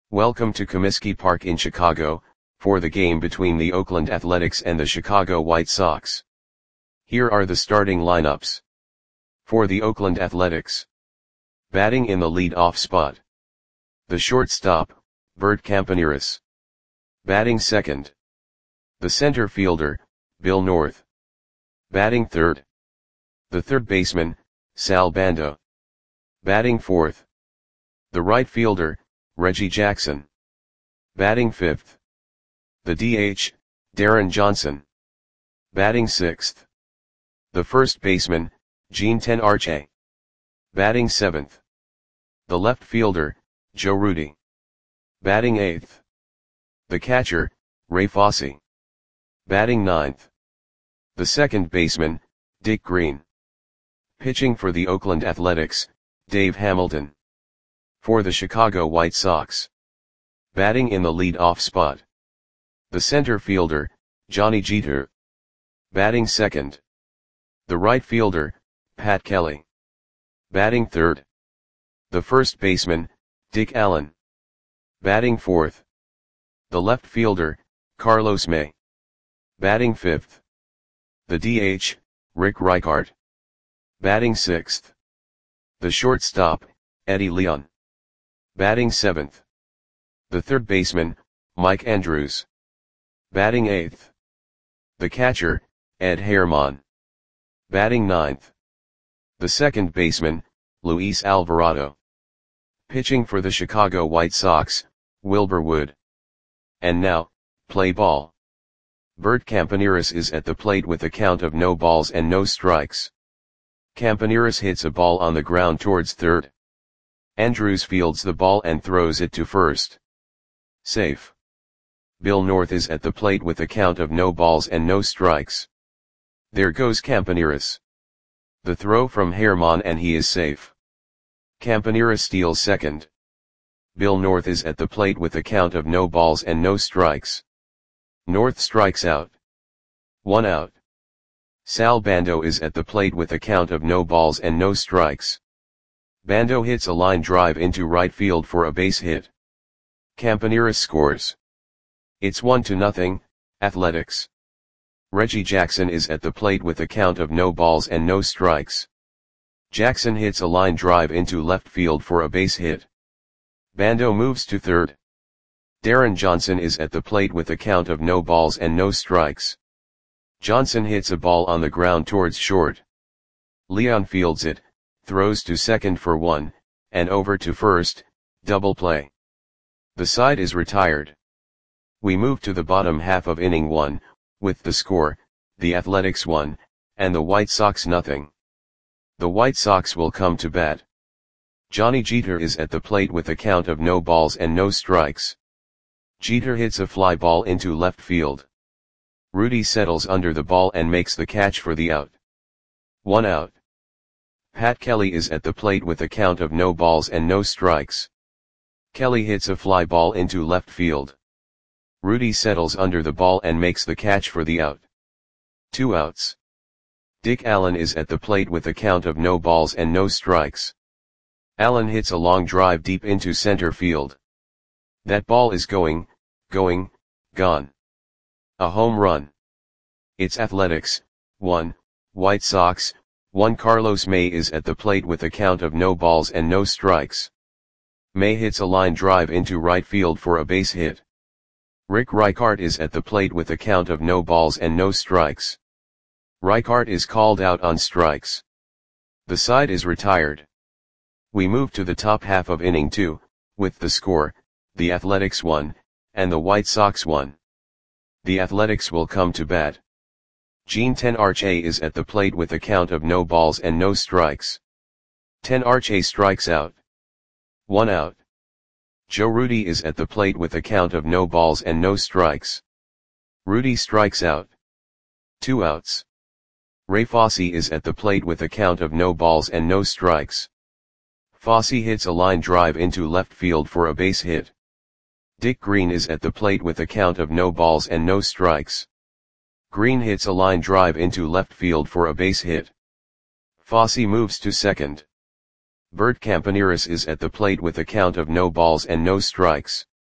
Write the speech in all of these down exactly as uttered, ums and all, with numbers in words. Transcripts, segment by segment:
Welcome to Comiskey Park in Chicago, for the game between the Oakland Athletics and the Chicago White Sox. Here are the starting lineups. For the Oakland Athletics. Batting in the lead-off spot. The shortstop, Bert Campaneris. Batting second. The center fielder, Bill North. Batting third. The third baseman, Sal Bando. Batting fourth. The right fielder, Reggie Jackson. Batting fifth. The D H, Darren Johnson. Batting sixth. The first baseman, Gene Tenarche. Batting seventh. The left fielder, Joe Rudi. Batting eighth. The catcher, Ray Fosse. Batting ninth. The second baseman, Dick Green. Pitching for the Oakland Athletics, Dave Hamilton. For the Chicago White Sox. Batting in the lead-off spot. The center fielder, Johnny Jeter. Batting second. The right fielder, Pat Kelly. Batting third. The first baseman, Dick Allen. Batting fourth. The left fielder, Carlos May. Batting fifth. The D H, Rick Reichart. Batting sixth. The shortstop, Eddie Leon. Batting seventh. The third baseman, Mike Andrews. Batting eighth. The catcher, Ed Herman. Batting ninth. The second baseman, Luis Alvarado. Pitching for the Chicago White Sox, Wilbur Wood. And now, play ball. Bert Campaneris is at the plate with a count of no balls and no strikes. Campaneris hits a ball on the ground towards third. Andrews fields the ball and throws it to first. Safe. Bill North is at the plate with a count of no balls and no strikes. There goes Campaneris. The throw from Herman and he is safe. Campaneris steals second. Bill North is at the plate with a count of no balls and no strikes. North strikes out. One out. Sal Bando is at the plate with a count of no balls and no strikes. Bando hits a line drive into right field for a base hit. Campaneris scores. It's one to nothing, Athletics. Reggie Jackson is at the plate with a count of no balls and no strikes. Jackson hits a line drive into left field for a base hit. Bando moves to third. Darren Johnson is at the plate with a count of no balls and no strikes. Johnson hits a ball on the ground towards short. Leon fields it, throws to second for one, and over to first, double play. The side is retired. We move to the bottom half of inning one, with the score, the Athletics one, and the White Sox nothing. The White Sox will come to bat. Johnny Jeter is at the plate with a count of no balls and no strikes. Jeter hits a fly ball into left field. Rudi settles under the ball and makes the catch for the out. One out. Pat Kelly is at the plate with a count of no balls and no strikes. Kelly hits a fly ball into left field. Rudi settles under the ball and makes the catch for the out. Two outs. Dick Allen is at the plate with a count of no balls and no strikes. Allen hits a long drive deep into center field. That ball is going, going, gone. A home run. It's Athletics, one, White Sox, one. Carlos May is at the plate with a count of no balls and no strikes. May hits a line drive into right field for a base hit. Rick Reichart is at the plate with a count of no balls and no strikes. Reichart is called out on strikes. The side is retired. We move to the top half of inning two, with the score, the Athletics one, and the White Sox one. The Athletics will come to bat. Gene Tenarche is at the plate with a count of no balls and no strikes. Tenarche strikes out. One out. Joe Rudi is at the plate with a count of no balls and no strikes. Rudi strikes out. Two outs. Ray Fosse is at the plate with a count of no balls and no strikes. Fosse hits a line drive into left field for a base hit. Dick Green is at the plate with a count of no balls and no strikes. Green hits a line drive into left field for a base hit. Fosse moves to second. Bert Campaneris is at the plate with a count of no balls and no strikes.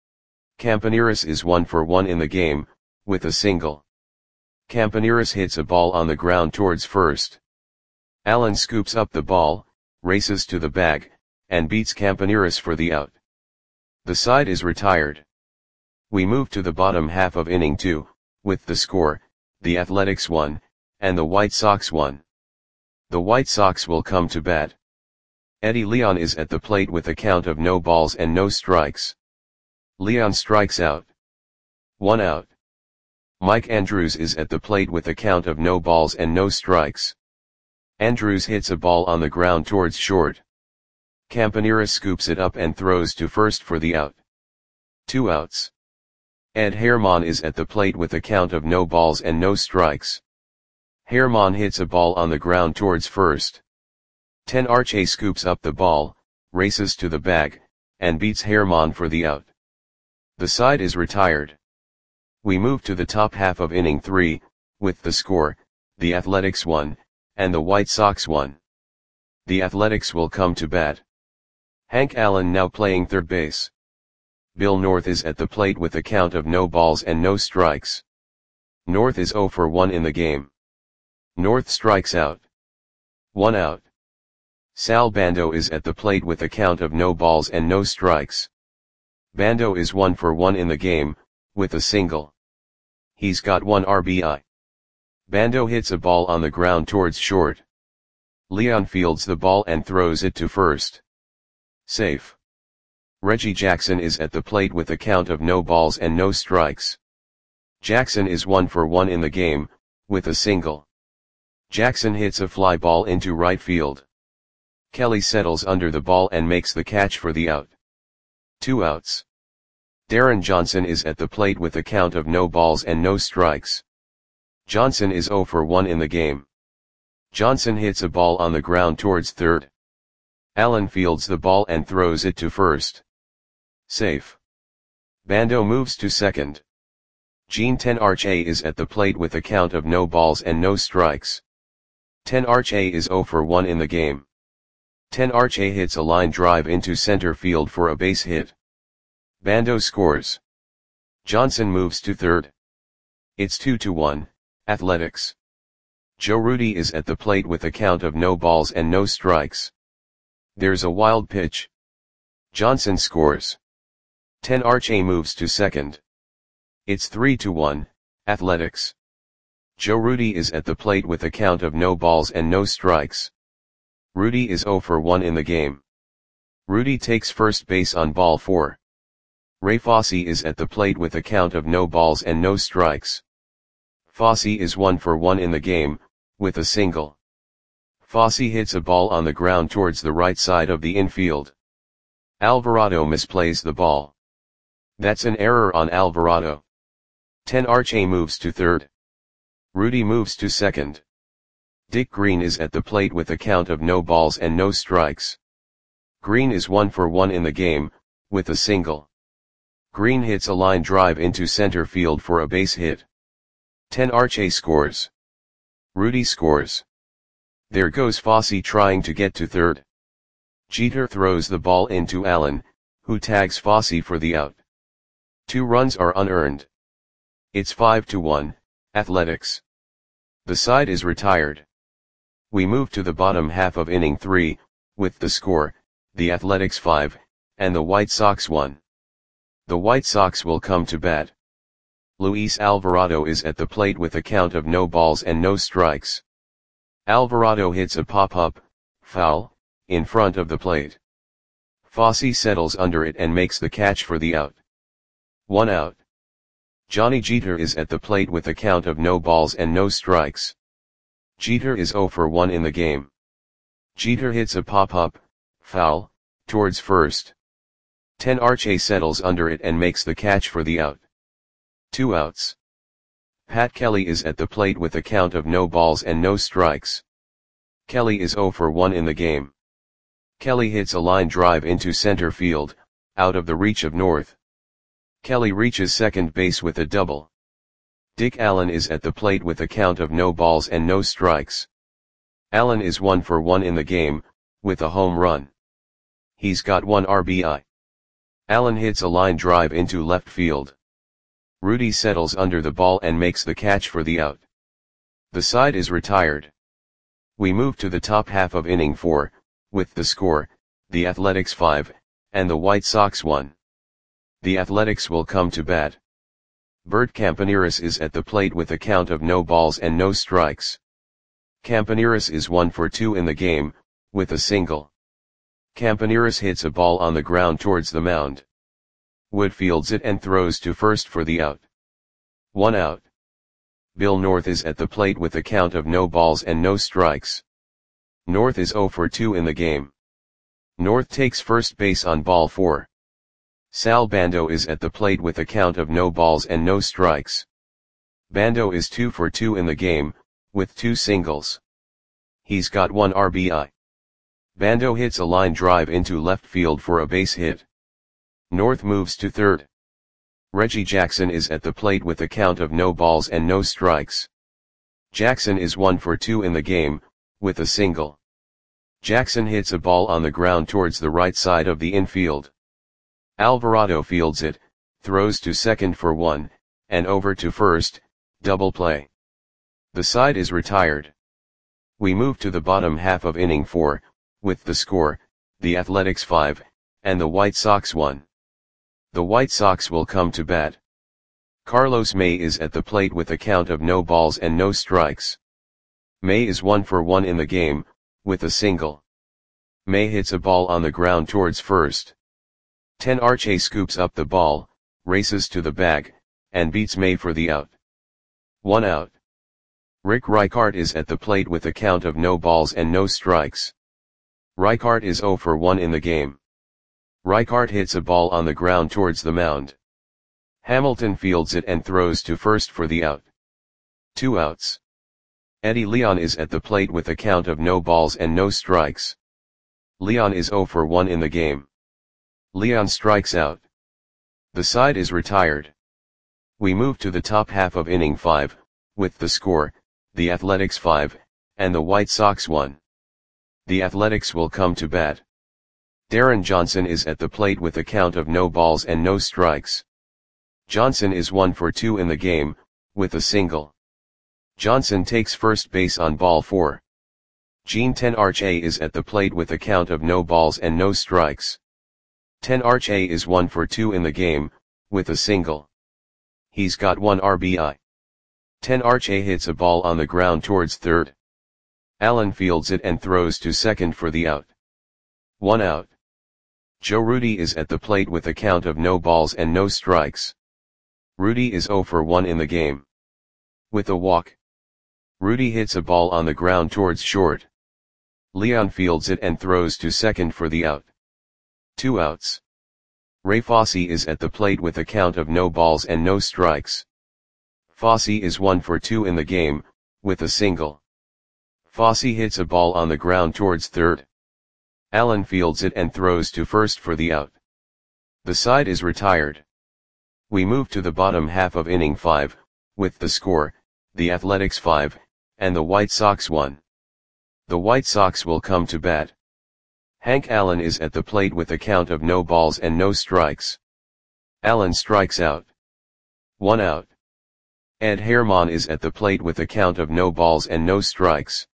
Campaneris is one for one in the game, with a single. Campaneris hits a ball on the ground towards first. Allen scoops up the ball, races to the bag, and beats Campaneris for the out. The side is retired. We move to the bottom half of inning two, with the score, the Athletics one, and the White Sox one. The White Sox will come to bat. Eddie Leon is at the plate with a count of no balls and no strikes. Leon strikes out. One out. Mike Andrews is at the plate with a count of no balls and no strikes. Andrews hits a ball on the ground towards short. Campaneris scoops it up and throws to first for the out. Two outs. Ed Herman is at the plate with a count of no balls and no strikes. Herman hits a ball on the ground towards first. Ten Arche scoops up the ball, races to the bag, and beats Herman for the out. The side is retired. We move to the top half of inning three, with the score, the Athletics one, and the White Sox one. The Athletics will come to bat. Hank Allen now playing third base. Bill North is at the plate with a count of no balls and no strikes. North is zero for one in the game. North strikes out. One out. Sal Bando is at the plate with a count of no balls and no strikes. Bando is one for one in the game, with a single. He's got one R B I. Bando hits a ball on the ground towards short. Leon fields the ball and throws it to first. Safe. Reggie Jackson is at the plate with a count of no balls and no strikes. Jackson is one for one in the game, with a single. Jackson hits a fly ball into right field. Kelly settles under the ball and makes the catch for the out. Two outs. Darren Johnson is at the plate with a count of no balls and no strikes. Johnson is zero for one in the game. Johnson hits a ball on the ground towards third. Allen fields the ball and throws it to first. Safe. Bando moves to second. Gene Ten Arche is at the plate with a count of no balls and no strikes. Ten Arche is zero for one in the game. Ten Arche hits a line drive into center field for a base hit. Bando scores. Johnson moves to third. It's two to one, Athletics. Joe Rudi is at the plate with a count of no balls and no strikes. There's a wild pitch. Johnson scores. Ten Arche moves to second. It's three to one, Athletics. Joe Rudi is at the plate with a count of no balls and no strikes. Rudi is zero for one in the game. Rudi takes first base on ball four. Ray Fosse is at the plate with a count of no balls and no strikes. Fosse is one for one in the game, with a single. Fosse hits a ball on the ground towards the right side of the infield. Alvarado misplays the ball. That's an error on Alvarado. Ten Arche moves to third. Rudi moves to second. Dick Green is at the plate with a count of no balls and no strikes. Green is one for one in the game, with a single. Green hits a line drive into center field for a base hit. Ten Arche scores. Rudi scores. There goes Fosse trying to get to third. Jeter throws the ball into Allen, who tags Fosse for the out. Two runs are unearned. It's five to one, Athletics. The side is retired. We move to the bottom half of inning three, with the score, the Athletics five, and the White Sox one. The White Sox will come to bat. Luis Alvarado is at the plate with a count of no balls and no strikes. Alvarado hits a pop-up, foul, in front of the plate. Fosse settles under it and makes the catch for the out. One out. Johnny Jeter is at the plate with a count of no balls and no strikes. Jeter is zero for one in the game. Jeter hits a pop-up, foul, towards first. Ten Arche settles under it and makes the catch for the out. Two outs. Pat Kelly is at the plate with a count of no balls and no strikes. Kelly is zero for one in the game. Kelly hits a line drive into center field, out of the reach of North. Kelly reaches second base with a double. Dick Allen is at the plate with a count of no balls and no strikes. Allen is one for one in the game, with a home run. He's got one R B I. Allen hits a line drive into left field. Rudy settles under the ball and makes the catch for the out. The side is retired. We move to the top half of inning four, with the score, the Athletics five, and the White Sox one. The Athletics will come to bat. Bert Campaneris is at the plate with a count of no balls and no strikes. Campaneris is one for two in the game, with a single. Campaneris hits a ball on the ground towards the mound. Wood fields it and throws to first for the out. One out. Bill North is at the plate with a count of no balls and no strikes. North is oh for two in the game. North takes first base on ball four. Sal Bando is at the plate with a count of no balls and no strikes. Bando is two for two in the game, with two singles. He's got one R B I. Bando hits a line drive into left field for a base hit. North moves to third. Reggie Jackson is at the plate with a count of no balls and no strikes. Jackson is one for two in the game, with a single. Jackson hits a ball on the ground towards the right side of the infield. Alvarado fields it, throws to second for one, and over to first, double play. The side is retired. We move to the bottom half of inning four, with the score, the Athletics five, and the White Sox one. The White Sox will come to bat. Carlos May is at the plate with a count of no balls and no strikes. May is one for one in the game, with a single. May hits a ball on the ground towards first. Ten Arche scoops up the ball, races to the bag, and beats May for the out. One out. Rick Reichart is at the plate with a count of no balls and no strikes. Reichart is oh for one in the game. Reichart hits a ball on the ground towards the mound. Hamilton fields it and throws to first for the out. Two outs. Eddie Leon is at the plate with a count of no balls and no strikes. Leon is oh for one in the game. Leon strikes out. The side is retired. We move to the top half of inning five, with the score, the Athletics five, and the White Sox one. The Athletics will come to bat. Darren Johnson is at the plate with a count of no balls and no strikes. Johnson is one for two in the game, with a single. Johnson takes first base on ball four. Gene Tenarche is at the plate with a count of no balls and no strikes. Tenarche is one for two in the game, with a single. He's got one R B I. Tenarche hits a ball on the ground towards third. Allen fields it and throws to second for the out. One out. Joe Rudy is at the plate with a count of no balls and no strikes. Rudy is oh for one in the game. With a walk. Rudy hits a ball on the ground towards short. Leon fields it and throws to second for the out. Two outs. Ray Fosse is at the plate with a count of no balls and no strikes. Fosse is one for two in the game, with a single. Fosse hits a ball on the ground towards third. Allen fields it and throws to first for the out. The side is retired. We move to the bottom half of inning five, with the score, the Athletics five, and the White Sox one. The White Sox will come to bat. Hank Allen is at the plate with a count of no balls and no strikes. Allen strikes out. One out. Ed Herman is at the plate with a count of no balls and no strikes.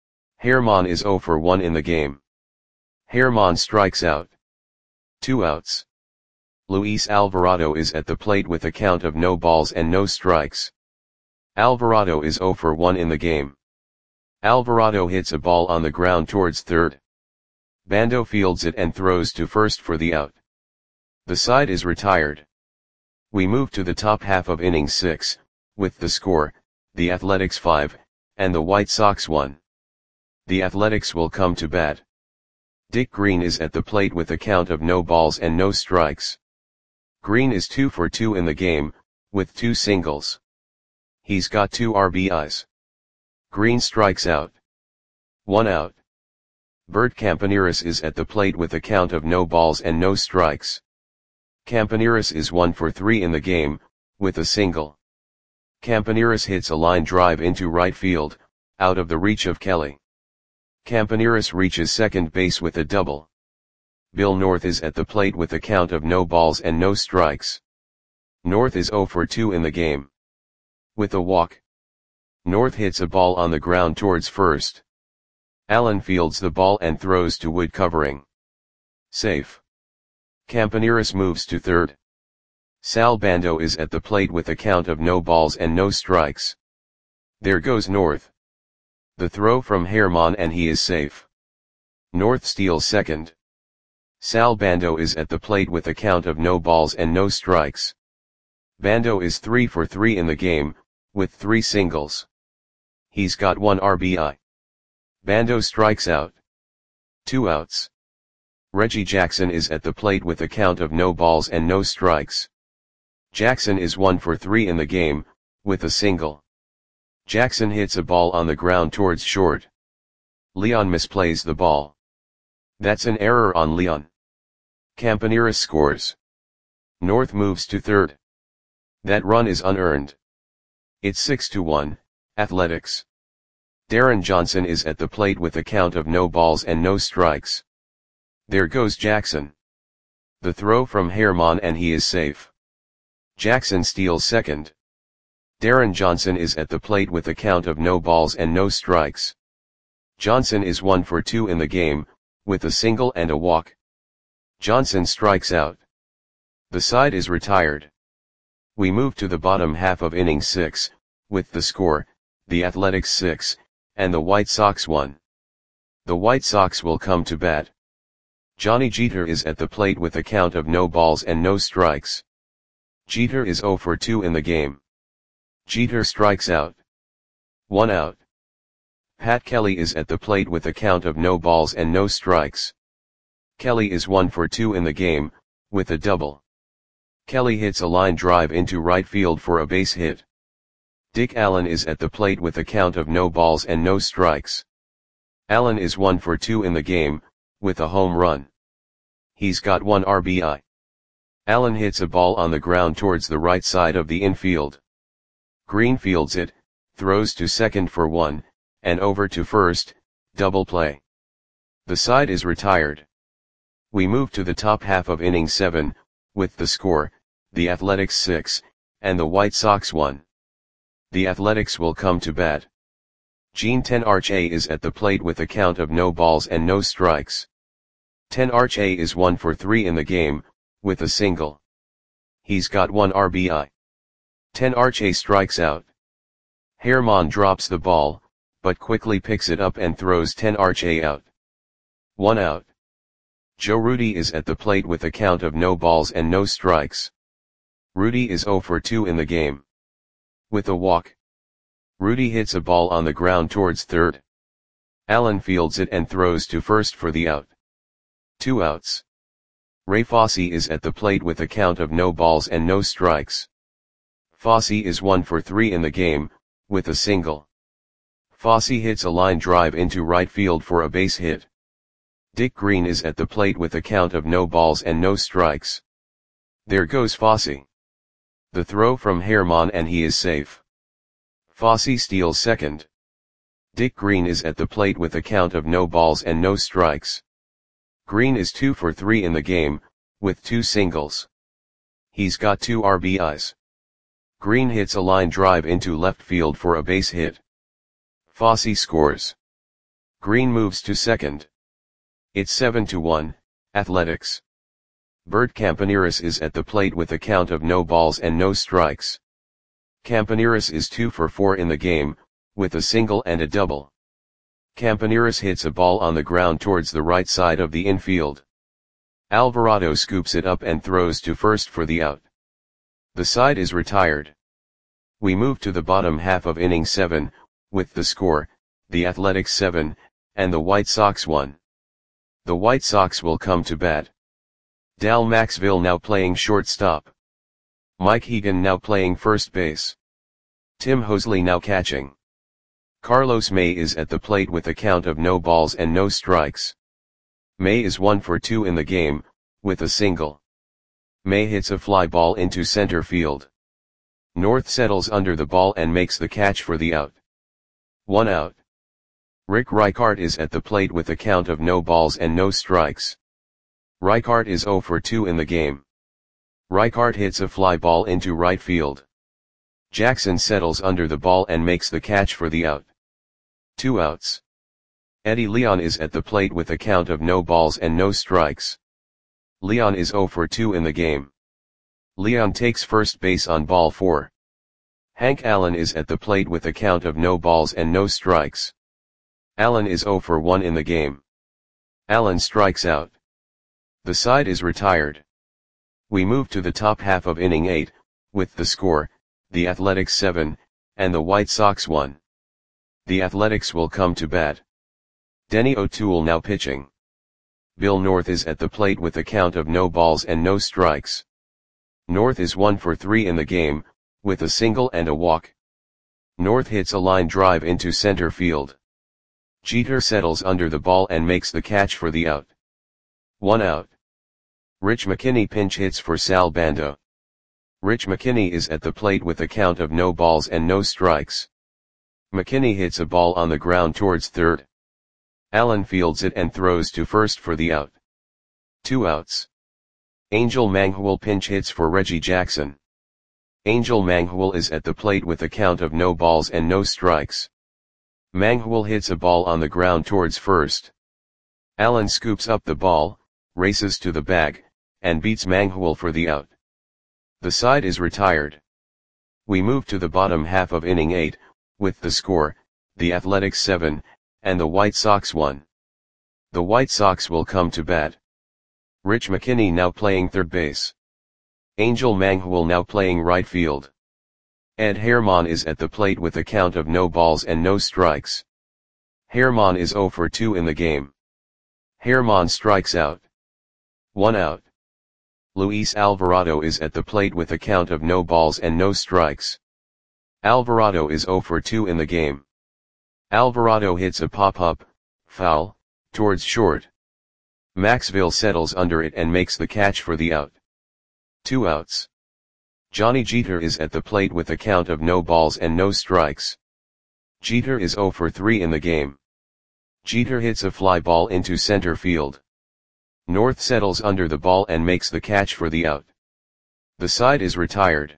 Herman is oh for one in the game. Herman strikes out. Two outs. Luis Alvarado is at the plate with a count of no balls and no strikes. Alvarado is oh for one in the game. Alvarado hits a ball on the ground towards third. Bando fields it and throws to first for the out. The side is retired. We move to the top half of inning six, with the score, the Athletics five, and the White Sox one. The Athletics will come to bat. Dick Green is at the plate with a count of no balls and no strikes. Green is two for two in the game, with two singles. He's got two R B Is. Green strikes out. One out. Bert Campaneris is at the plate with a count of no balls and no strikes. Campaneris is one for three in the game, with a single. Campaneris hits a line drive into right field, out of the reach of Kelly. Campaneris reaches second base with a double. Bill North is at the plate with a count of no balls and no strikes. North is zero for two in the game. With a walk, North hits a ball on the ground towards first. Allen fields the ball and throws to wood covering. Safe. Campaneris moves to third. Sal Bando is at the plate with a count of no balls and no strikes. There goes North. The throw from Herman and he is safe. North steals second. Sal Bando is at the plate with a count of no balls and no strikes. Bando is three for three in the game, with three singles. He's got one R B I. Bando strikes out. Two outs. Reggie Jackson is at the plate with a count of no balls and no strikes. Jackson is one for three in the game, with a single. Jackson hits a ball on the ground towards short. Leon misplays the ball. That's an error on Leon. Campaneris scores. North moves to third. That run is unearned. It's six to one, Athletics. Darren Johnson is at the plate with a count of no balls and no strikes. There goes Jackson. The throw from Herman and he is safe. Jackson steals second. Darren Johnson is at the plate with a count of no balls and no strikes. Johnson is one for two in the game, with a single and a walk. Johnson strikes out. The side is retired. We move to the bottom half of inning six, with the score, the Athletics six, and the White Sox one. The White Sox will come to bat. Johnny Jeter is at the plate with a count of no balls and no strikes. Jeter is zero for two in the game. Jeter strikes out. One out. Pat Kelly is at the plate with a count of no balls and no strikes. Kelly is one for two in the game, with a double. Kelly hits a line drive into right field for a base hit. Dick Allen is at the plate with a count of no balls and no strikes. Allen is one for two in the game, with a home run. He's got one R B I. Allen hits a ball on the ground towards the right side of the infield. Green fields it, throws to second for one, and over to first, double play. The side is retired. We move to the top half of inning seven, with the score, the Athletics six, and the White Sox one. The Athletics will come to bat. Gene Tenarche is at the plate with a count of no balls and no strikes. Tenarche is one for three in the game, with a single. He's got one R B I. Tenarche strikes out. Herman drops the ball, but quickly picks it up and throws Tenarche out. One out. Joe Rudi is at the plate with a count of no balls and no strikes. Rudi is zero for two in the game. With a walk, Rudi hits a ball on the ground towards third. Allen fields it and throws to first for the out. Two outs. Ray Fosse is at the plate with a count of no balls and no strikes. Fosse is one for three in the game, with a single. Fosse hits a line drive into right field for a base hit. Dick Green is at the plate with a count of no balls and no strikes. There goes Fosse. The throw from Herman and he is safe. Fosse steals second. Dick Green is at the plate with a count of no balls and no strikes. Green is two for three in the game, with two singles. He's got two R B Is. Green hits a line drive into left field for a base hit. Fosse scores. Green moves to second. It's seven to one, Athletics. Bert Campaneris is at the plate with a count of no balls and no strikes. Campaneris is two for four in the game, with a single and a double. Campaneris hits a ball on the ground towards the right side of the infield. Alvarado scoops it up and throws to first for the out. The side is retired. We move to the bottom half of inning seven, with the score, the Athletics seven, and the White Sox one. The White Sox will come to bat. Dal Maxville now playing shortstop. Mike Hegan now playing first base. Tim Hosley now catching. Carlos May is at the plate with a count of no balls and no strikes. May is one for two in the game, with a single. May hits a fly ball into center field. North settles under the ball and makes the catch for the out. One out. Rick Reichart is at the plate with a count of no balls and no strikes. Reichart is zero for two in the game. Reichart hits a fly ball into right field. Jackson settles under the ball and makes the catch for the out. Two outs. Eddie Leon is at the plate with a count of no balls and no strikes. Leon is zero for two in the game. Leon takes first base on ball four. Hank Allen is at the plate with a count of no balls and no strikes. Allen is zero for one in the game. Allen strikes out. The side is retired. We move to the top half of inning eight, with the score, the Athletics seven, and the White Sox one. The Athletics will come to bat. Denny O'Toole now pitching. Bill North is at the plate with a count of no balls and no strikes. North is one for three in the game, with a single and a walk. North hits a line drive into center field. Jeter settles under the ball and makes the catch for the out. One out. Rich McKinney pinch hits for Sal Bando. Rich McKinney is at the plate with a count of no balls and no strikes. McKinney hits a ball on the ground towards third. Allen fields it and throws to first for the out. Two outs. Angel Manghul pinch hits for Reggie Jackson. Angel Manghul is at the plate with a count of no balls and no strikes. Manghul hits a ball on the ground towards first. Allen scoops up the ball, races to the bag, and beats Manghul for the out. The side is retired. We move to the bottom half of inning eight, with the score, the Athletics seven, and the White Sox one. The White Sox will come to bat. Rich McKinney now playing third base. Angel Manghul now playing right field. Ed Herman is at the plate with a count of no balls and no strikes. Herman is zero for two in the game. Herman strikes out. One out. Luis Alvarado is at the plate with a count of no balls and no strikes. Alvarado is zero for two in the game. Alvarado hits a pop-up, foul, towards short. Maxville settles under it and makes the catch for the out. Two outs. Johnny Jeter is at the plate with a count of no balls and no strikes. Jeter is zero for three in the game. Jeter hits a fly ball into center field. North settles under the ball and makes the catch for the out. The side is retired.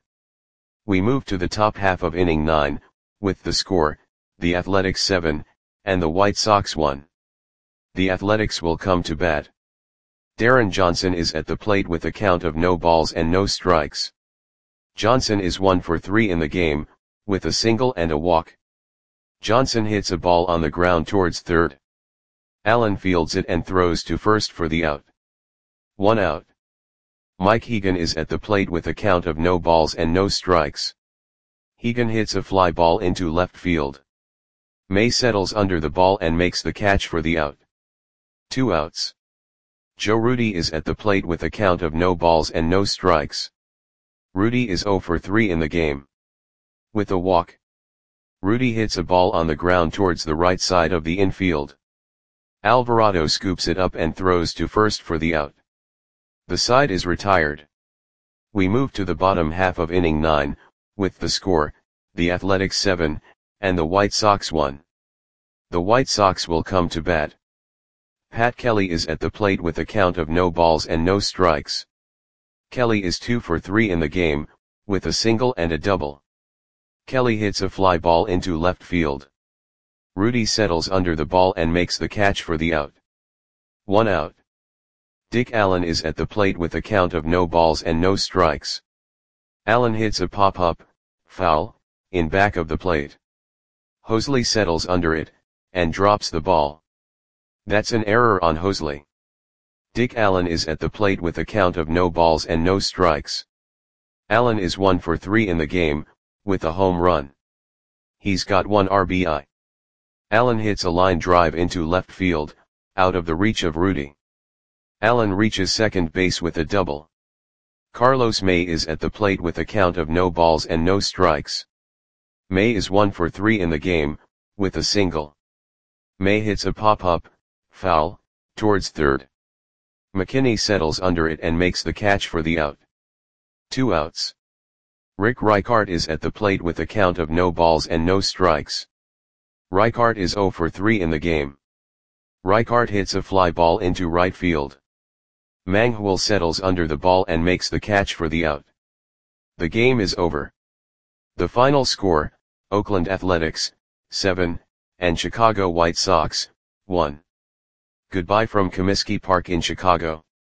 We move to the top half of inning nine, with the score, the Athletics seven, and the White Sox one. The Athletics will come to bat. Darren Johnson is at the plate with a count of no balls and no strikes. Johnson is one for three in the game, with a single and a walk. Johnson hits a ball on the ground towards third. Allen fields it and throws to first for the out. One out. Mike Hegan is at the plate with a count of no balls and no strikes. Hegan hits a fly ball into left field. May settles under the ball and makes the catch for the out. Two outs. Joe Rudi is at the plate with a count of no balls and no strikes. Rudi is zero for three in the game. With a walk. Rudi hits a ball on the ground towards the right side of the infield. Alvarado scoops it up and throws to first for the out. The side is retired. We move to the bottom half of inning nine, with the score, the Athletics seven, and the White Sox one. The White Sox will come to bat. Pat Kelly is at the plate with a count of no balls and no strikes. Kelly is two for three in the game, with a single and a double. Kelly hits a fly ball into left field. Rudi settles under the ball and makes the catch for the out. One out. Dick Allen is at the plate with a count of no balls and no strikes. Allen hits a pop-up, foul, in back of the plate. Hosley settles under it, and drops the ball. That's an error on Hosley. Dick Allen is at the plate with a count of no balls and no strikes. Allen is one for three in the game, with a home run. He's got one R B I. Allen hits a line drive into left field, out of the reach of Rudi. Allen reaches second base with a double. Carlos May is at the plate with a count of no balls and no strikes. May is one for three in the game, with a single. May hits a pop-up, foul, towards third. McKinney settles under it and makes the catch for the out. Two outs. Rick Reichart is at the plate with a count of no balls and no strikes. Reichart is zero for three in the game. Reichart hits a fly ball into right field. Manghwal settles under the ball and makes the catch for the out. The game is over. The final score, Oakland Athletics, seven, and Chicago White Sox, one. Goodbye from Comiskey Park in Chicago.